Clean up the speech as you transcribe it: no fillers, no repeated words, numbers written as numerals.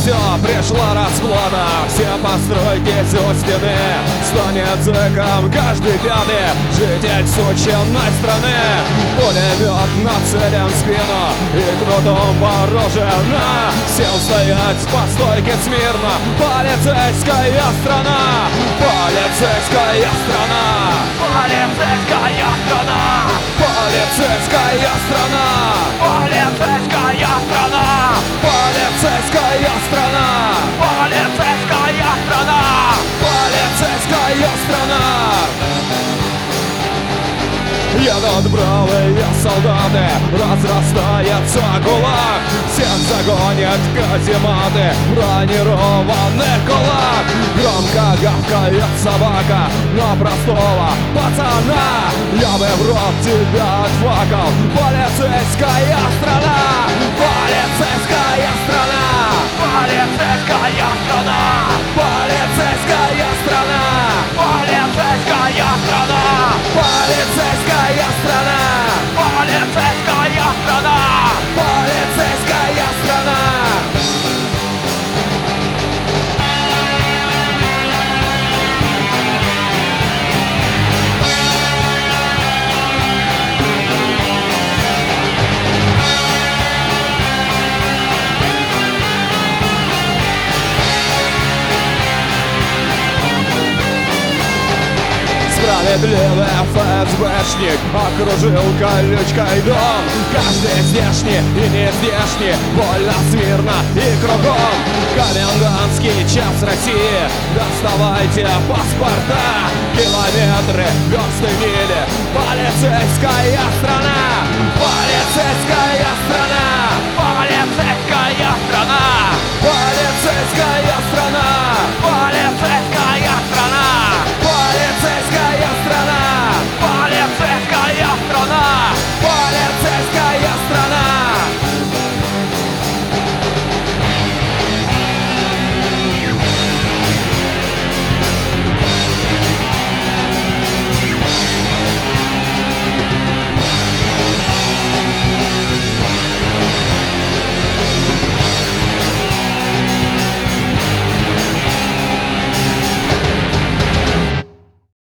все, пришла расплата. Все постройки у стены. Станет зэком каждый пятый житель сученной страны. Пулемет нацелен в спину и кнутом вооружена. Всем стоять по стойке смирно. Полицейская страна. Полицейская страна. Полицейская страна. Полицейская страна. Полицейская страна. Полицейская страна. Полицейская страна. Полицейская страна. Едут бравые солдаты, разрастается кулак. Всех загонят казематы, бронированный кулак. Громко гавкает собака на простого пацана. Я бы в рот тебя отфакал. Полицейская страна. Полицейская страна. Полицейская страна. Полицейская страна. Полицейская страна. Полицейская страна. Полицейская страна. Полицейская страна. Справедливый ФСБшник окружил колючкой дом. Каждый здешний и не здешний, больно смирно и кругом. Комендантский час России, доставайте паспорта. Километры, версты, мили, полицейская страна. Полицейская страна. Полицейская страна. Полицейская страна.